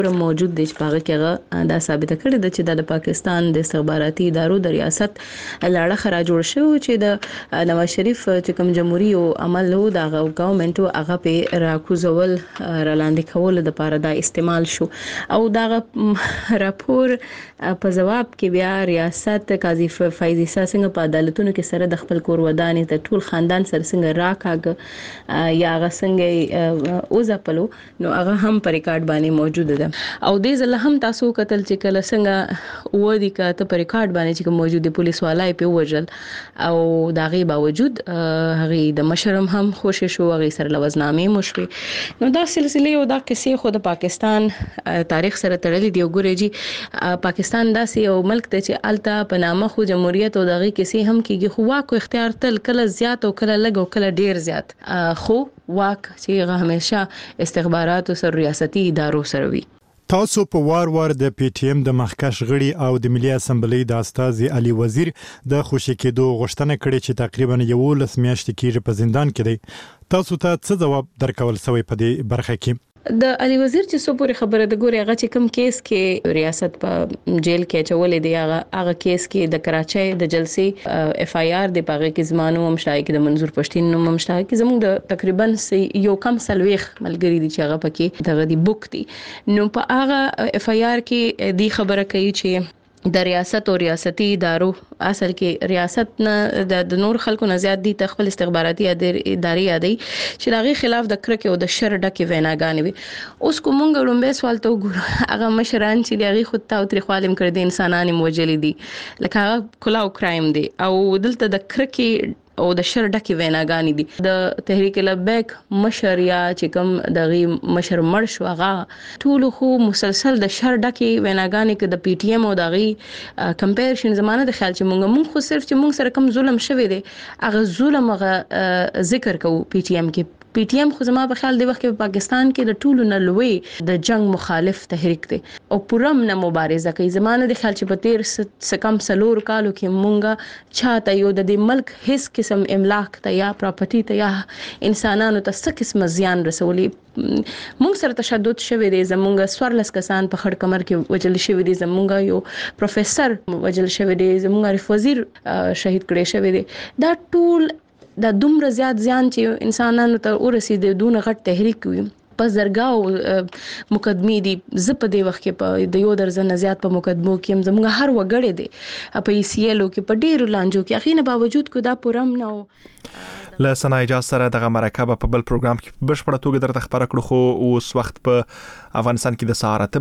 موجود دی چې په هغه کې هغه دا ثابته کړې ده چې د پاکستان د استخباراتي ادارو د ریاست لاړه خرا جوړ شو چې د نواز شریف چې کوم جمهوریت او عمل وو د ګورنمنت هغه په راکوزول رالاندې کول د لپاره دا استعمال شو او دا راپور په جواب کې بیا ریاست قاضي فیض عیسی څنګه په عدالتونو کې سره د خپل کور ودانې ته ټول خاندان سره څنګه راکاګ یا هغه څنګه اوځپلو نو هغه هم په ریکارډ باندې موجود ده او دې ځل هم تاسو کتل چې کله څنګه ودی کاته په ریکارډ باندې چې موجود دي پولیس والای په وجل او داغي باوجود هغه د مشرم هم خوشی شو هغه سره لوزنامې مشوي نو دا سلسله او دا کیسې خو د پاکستان تاریخ سره تړلې دی وګورئ جی پاکستان داسې یو ملک دی چې الته په نامه خو جمهوریت او دغه کیسې هم کیږي خو واکو اختیار تل کله زیات او کله لږ او کله ډیر زیات خو واک چې هغه همیشه استخبارات او سر ریاستي ادارو سره وي تاسو په وار د پی ټی ایم د مخکښ غړي او د ملي اسمبلی د استاذ علي وزیر د خوشی کېدو غوښتنه کړې چې تقریبا 11 میاشتې کېږي په زندان کې دی تاسو ته څه جواب درکول سوی په دې برخه کې د علي وزیر چې څو پورې خبره د ګوري هغه چې کوم کیس کې ریاست په جیل کې چولې دی هغه کیس کې د کراچۍ د جلسې اف آی آر د پاغه کې زمانو مشتای کې د منظور پښتين نوم مشتای کې زموږ د تقریبا یو کم سلويخ ملګری دي چې هغه پکې دغه دی بوک دي نو په هغه اف آی آر کې دی خبره کوي چې د ریاست او ریاستي ادارو اصل کې ریاست نه د نور خلکو نه زیات دي خپل استخباراتي ادارې یادي چې دغه خلاف د کرکه او د شر ډکه ویناګانې وي اوس کومه لومبه سوال ته وګورو هغه مشران چې دغه خود ته او تاریخوالم کړی د انسانانو موجلې دي لکه کلاو کرایم دي او دلته د کرکه او د شر ډکه ویناګانې دي د تحریک لبیک مشر یا چې کوم دغه مشر مړ شو هغه ټول خو مسلسل د شر ډکه ویناګانې کې د پی ټی ایم او دغه کمپیریشن زمانه د خیال چې مونږ خو صرف چې مونږ سره کوم ظلم شوی دی هغه ظلم هغه ذکر کوو پی ټی ایم کې پی ټی ایم خو زما په خیال دی وخت په پاکستان کې د ټولو نه لوی د جنگ مخالف تحریک دی او پرم نه مبارزه کوي زمانه د خیال چې په تیر سکم سلور کالو کې مونږه چاته یو د ملک هیڅ قسم املاک ته یا پراپرټي ته یا انسانانو ته څه قسم زیان رسولي مونږ سره تشدد شوی دی زمونږ سورلس کسان په خړ کمر کې وجل شوی دي زمونږ یو پروفیسور وجل شوی دی زمونږ عارف وزیر شهید کړي شوی دی دا ټول د دومره زیات ځان چې انسانانو ته ورسېد دونه غټ تحریک وي په زرګاو مقدمې دي زپ د وخت کې په د یو درزن زیات په مقدمو کې زموږ هر وګړي دي په ای سی ایل او کې په ډیرو لانجو کې اخینه باوجود کو دا پرم نه له سنایجا سره دغه مرکه په بل پروګرام کې بشپړه توګه درته خبره کړو خو اوس وخت په افغانستان کې د سهارت